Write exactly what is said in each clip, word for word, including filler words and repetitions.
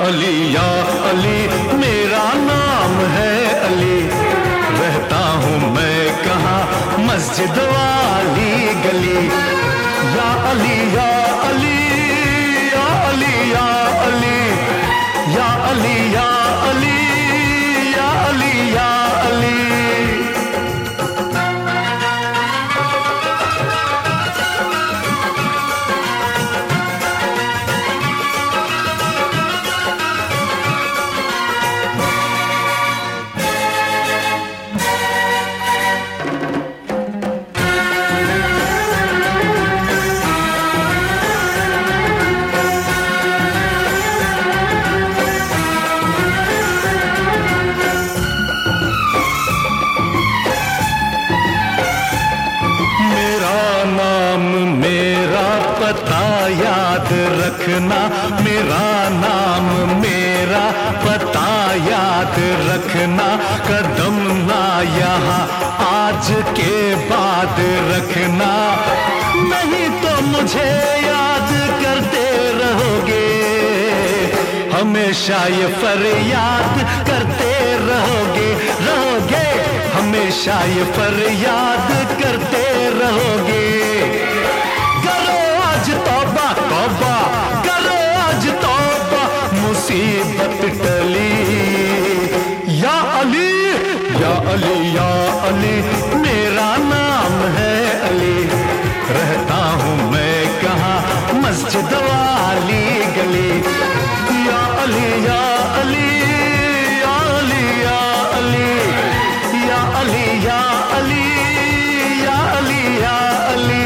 अली या अली मेरा नाम है अली, रहता हूँ मैं कहाँ मस्जिद वाली गली। या अली या अली या अली या अली या अली या अली या अली या अली। पता याद रखना, मेरा नाम मेरा पता याद रखना, कदम ना यहाँ आज के बाद रखना, नहीं तो मुझे याद करते रहोगे, हमेशा ये फरियाद करते रहोगे, रहोगे हमेशा ये फरियाद करते रहोगे। तौबा तौबा करो आज तौबा, मुसीबत टली। या अली या अली या अली मेरा नाम है अली, रहता हूँ मैं कहाँ मस्जिद वाली गली। या अली या अली या अली या अली या अली या अली या अली या अली।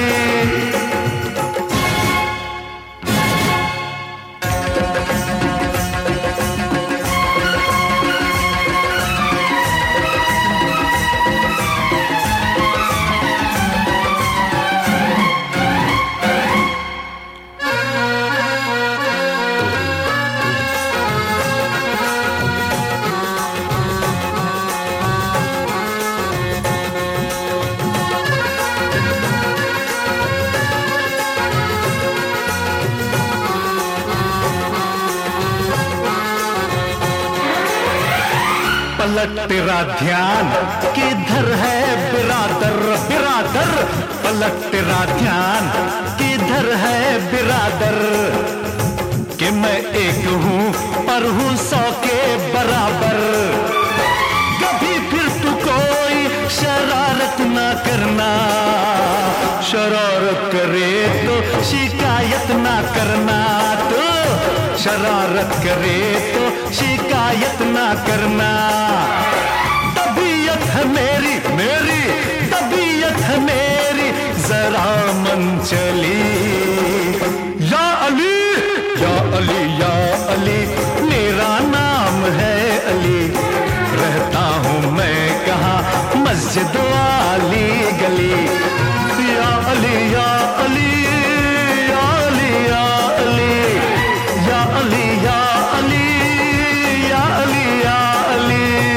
पलट तेरा ध्यान किधर है बिरादर, बिरादर पलट तेरा ध्यान किधर है बिरादर, कि मैं एक हूँ और हूँ सौ के बराबर। कभी फिर तू कोई शरारत ना करना, शरारत करे तो शिकायत ना करना, तो शरारत करे तो शिकायत ना करना। तबीयत है मेरी मेरी तबीयत है मेरी जरा मन चली। या अली या अली या अली मेरा नाम है अली, रहता हूँ मैं कहाँ मस्जिद वाली गली। या अली या अली या अली या अली या अली या अली या अली या अली।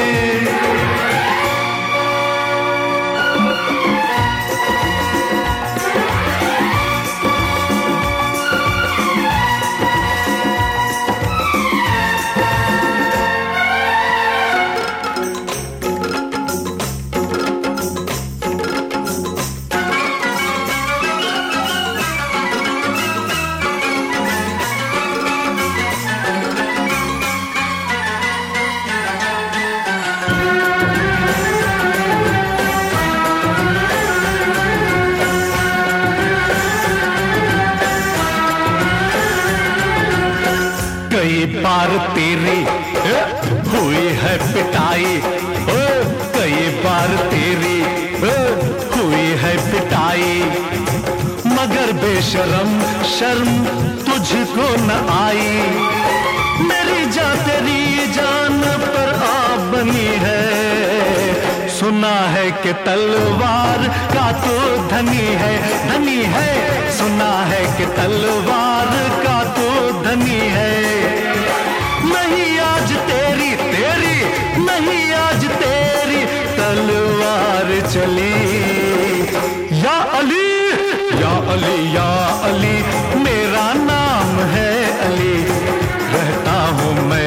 कई बार तेरी हुई है पिटाई, ओ कई बार तेरी हुई है पिटाई, मगर बेशरम शर्म तुझको न आई। मेरी जान तेरी जान पर आ बनी है, सुना है कि तलवार का तो धनी है, धनी है सुना है कि तलवार का तो धनी है। नहीं आज तेरी तेरी नहीं आज तेरी तलवार चली। या अली या अली या अली मेरा नाम है अली, रहता हूँ मैं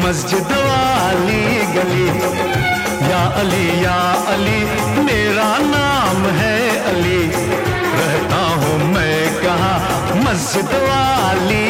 मस्जिद वाली गली। या अली या अली मेरा नाम है अली, रहता हूँ मैं कहाँ मस्जिद वाली